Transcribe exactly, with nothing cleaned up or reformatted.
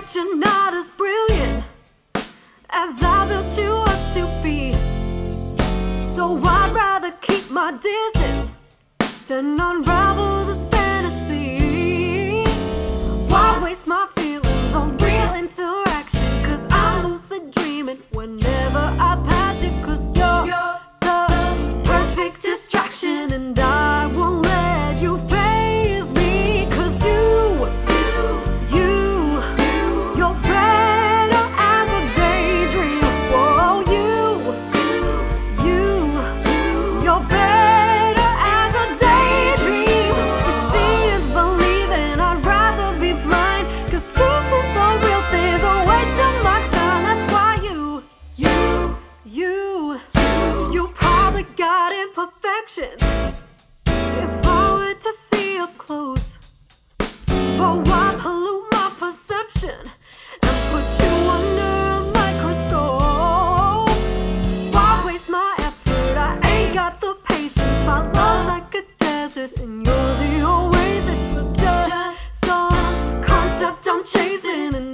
that you're not as brilliant as I built you up to be. So I'd rather keep my distance than unravel this fantasy. Why waste my feelings on real interaction? Cause I'm lucid dreaming whenever I pass you. Cause you're, you're the perfect distraction, and I won't let you faze me. Cause you, you, you, you're better as a daydream. Whoa, you, you, you're better as a daydream. If seeing's believing, I'd rather be blind. Cause chasing the real thing's a waste of my time. That's why you, you, you, you probably got imperfections if I were to see up close. But why pollute my perception and put you under a microscope? Why waste my effort? I ain't got the patience. My love's like a desert and you're the oasis. But just some concept I'm chasing, and